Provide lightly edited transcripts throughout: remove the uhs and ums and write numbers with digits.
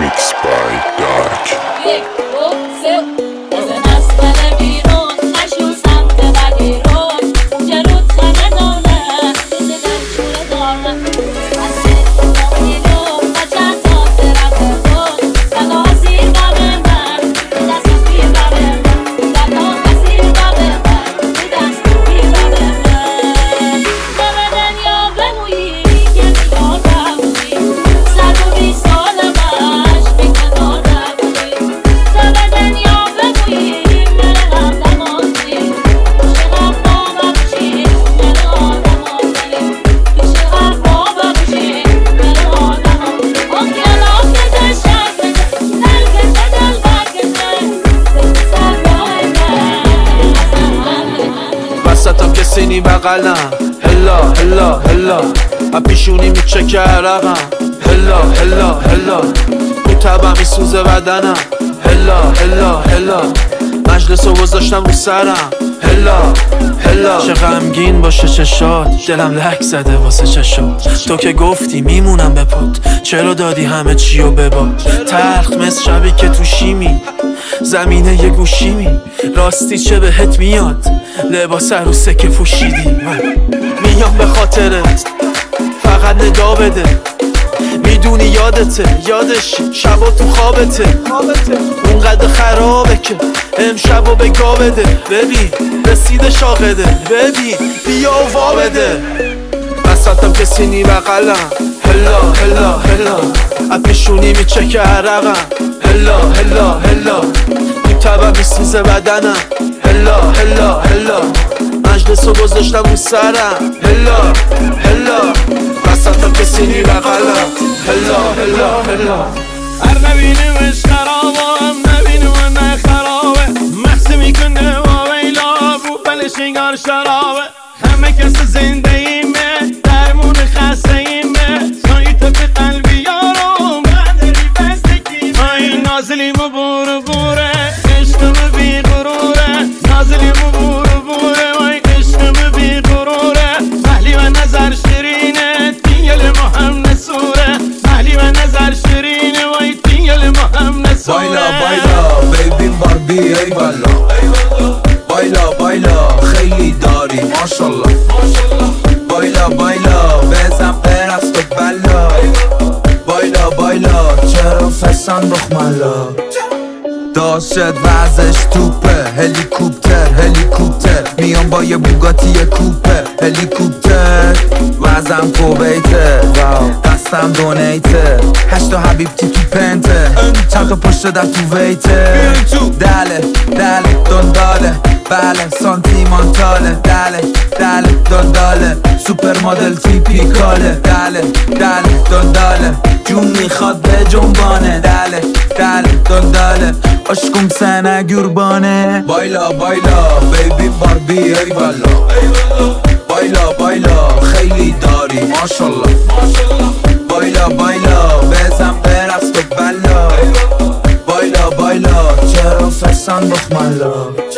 Remix by Dark. وسطم که سینی بغلم هلا هلا هلا پیشونی میچکه عرقم هلا هلا هلا تو تبم میسوزه بدنم هلا هلا هلا مجلس رو گذاشتم رو سرم هلا هلا چه غمگین باشه چشات دلم لک زده واسه چشات تو که گفتی میمونم به پات چرا دادی همه چی رو بباد تلخ مثل شبی که تو شیمی زمینه یه گوشیمی راستی چه بهت میاد لباس عروسه که پوشیدی میام به خاطرت فقط ندا بده میدونی یادته یادش شبا تو خوابته اونقدر خرابه که امشبو به گا بده ببین رسیده شاقده ببین بیا و وا بده وسطم که سینی بغلم هلا هلا هلا پیشونی میچکه عرقم هلا هلا هلا تو تبم میسوزه بدنم هلا هلا هلا مجلس رو گذاشتم رو سرم هلا هلا وسطم که سینی بغلم هلا هلا هلا هر نبینیمش خرابم نبینیم نه خرابه محسه میکنه و ویلا بو بلشنگار شرابه همه کس زنده ایمه درمون خسته ایمه سایت به قلبی یارم بندری بستگی مای نازلیم و بور بوره عشقم بی غروره نازلیم و بور بوره وای عشقم بی غروره محلی و نظر شیرینه دیل مهم نسوره محلی و نظر شیرینه وای دیل مهم نسوره بایلا بایلا بیبی باربی ای والا بایلا بایلا خیلی داری ماشالله بایلا بایلا بزن برست و بلا بایلا بایلا چرا فسان بخمالا داشت وزش توپه هلیکوپتر هلیکوپتر میام با یه بوگاتی یه کوپه هلیکوپتر وزم کوبیته دستم دونیته هشتا حبیبتی تو پنته چند تا پشت در تو ویته دله دله دنداله بله سانتیمانتاله دله دله دنداله سوپر مدل تیپیکاله دله دله دنداله جون میخواد به جنبانه دله دله دنداله عشقم سنه گربانه بایلا بایلا بیبی باربی ای والا بایلا بایلا خیلی داری ماشالله بایلا بایلا بزن برست و بلا بایلا بایلا چرا فسان بخمالا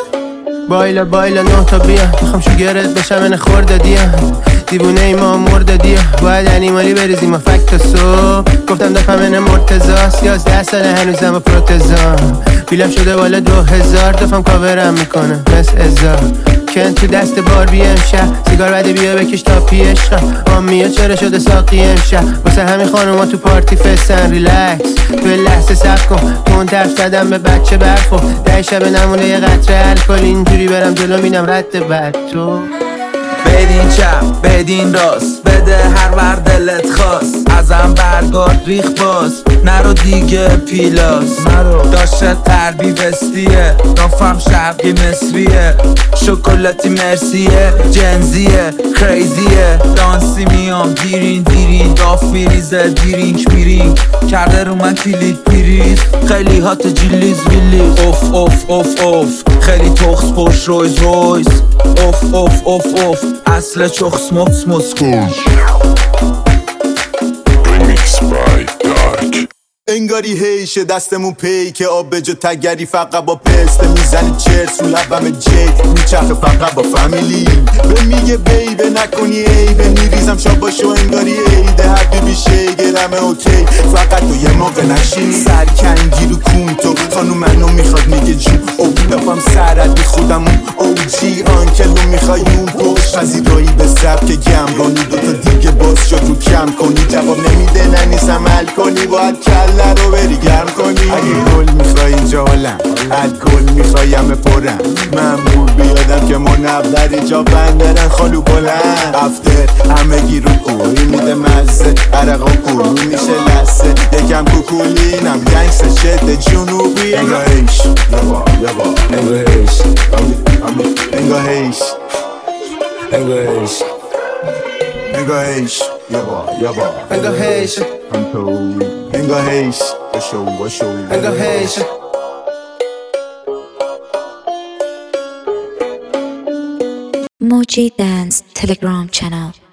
بایلا بایلا نه تا بیا میخوام شوگرت بشم من خورده دیا دیوونه ای ما مرده دیا باید انیمالی بریزیم و فکت صبح گفتم دفعه من مرتزاست 11 ساله هنوزم با پروتزام بیلم شده بالا 2000 دفعم کاورم میکنه مثل ازار کن تو دست باربی امشب سیگار بده بیا بکش تا پی عشقم آمیا چرا شده ساقی امشب واسه همین خانوما تو پارتی فستن ریلکس تو لحظه صبر کن تون طرف زدم به بچه برفو 10 شب نمونه یه قطره الکل اینجوری برم جلو مینم رد بر تو بدین چپ بدین راست بده هر ور دلت خواست ازم برگارد ریخ باز نرو دیگه پیلاس نرو داشته تربی وستیه دافم شرقی مصریه شکلاتی مرسیه جنزیه کریزیه دانسی میام دیرین دیرین داف میریزه دیرینک میرینک کرده رو من کلید پیریز خیلی هات جیلیز ویلیز اوف اوف اوف اوف خیلی تخص پشت رویز رویز اوف اوف اوف اوف اصل چخص مخص مسکوش Remix by Dark. انگاری هیشه دستمون پی که آب به جا تگری فقط با پسته میزنی چرس رو لبم جیک میچخه فقط با فامیلی به میگه بیبه نکنی عیبه میریزم شاباشو انگاری عیده حبیبی شیگرمه اوکی فقط تو یه موقع نشینی سرکنگی رو کون تو خانوم منو میخواد میگه جون او دفم سرد بی خودمون او جی آنکلو میخوای اون بخش پذیرایی به سبک گمرانی دوتا دیگه باز شد رو کم کنی جواب نمیده ننیس عمل کنی باید کله رو بری گرم کنی اگه گل میخوای اینجا حالم الکل میخوای همه پرم ممور بیادم که منور جا بندرن خالو بلند افتر همه گی رو کوی میده مزه عرقا کلو میشه لسه یکم کوکولینم گنگس شد جنوبی انگاهیش یبا انگاهیش انگاهیش انگاهیش انگاهیش یبا انگاهیش انگاهیش بشو انگاهیش Moji Dance Telegram channel.